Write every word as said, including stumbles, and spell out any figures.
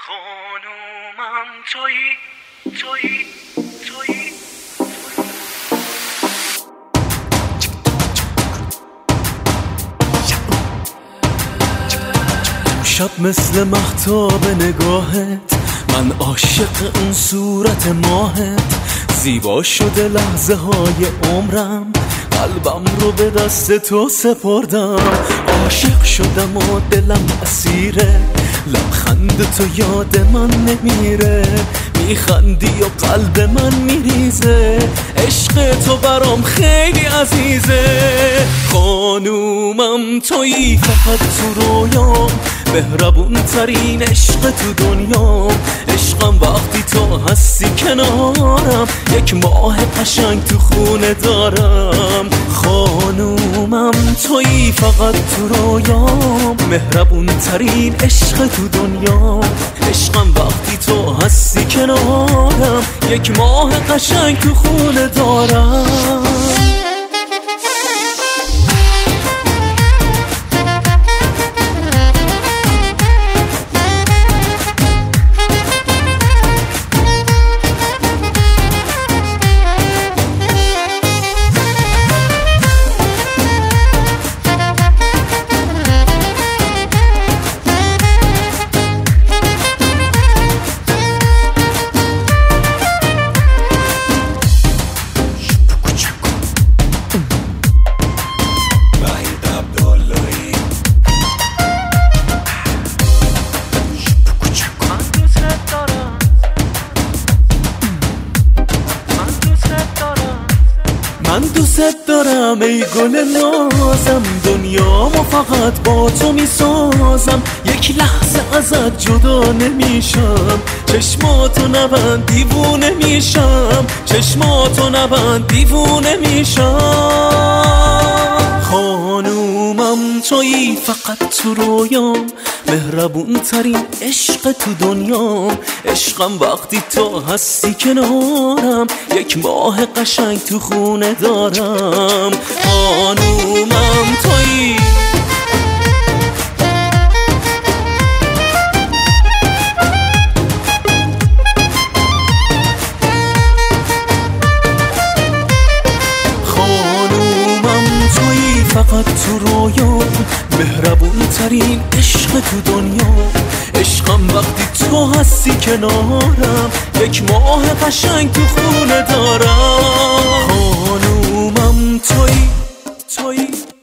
خانومم تویی تویی تویی شب مثل مهتاب نگاهت، من عاشق اون صورت ماهت. زیبا شده لحظه های عمرم، قلبم رو به دست تو سپردم. عاشق شدم و دلم اسیره، لبخند تو یاد من نمیره. میخندی و قلب من میریزه، عشق تو برام خیلی عزیزه. خانومم تویی فقط تو رویام، مهربون ترین عشق تو دنیا. عشقم وقتی تو هستی کنارم، یک ماه قشنگ تو خونه دارم. خانومم تویی فقط تو رویام، مهربون ترین عشق تو دنیا. عشقم وقتی تو هستی کنارم، یک ماه قشنگ تو خونه دارم. من دوست دارم ای گل نازم، دنیامو فقط با تو میسازم. یک لحظه ازت جدا نمیشم، چشماتو نبند دیوونه میشم. چشماتو نبند دیوونه میشم. خانومم تویی فقط تو رویام، مهربون ترین عشق تو دنیا. عشقم وقتی تو هستی کنارم، یک ماه قشنگ تو خونه دارم. خانومم تویی فقط تو رویام، مهربون ترین عشق تو دنیا. عشقم وقتی تو هستی کنارم، یک ماه قشنگ تو خونه دارم. خانومم تویی تویی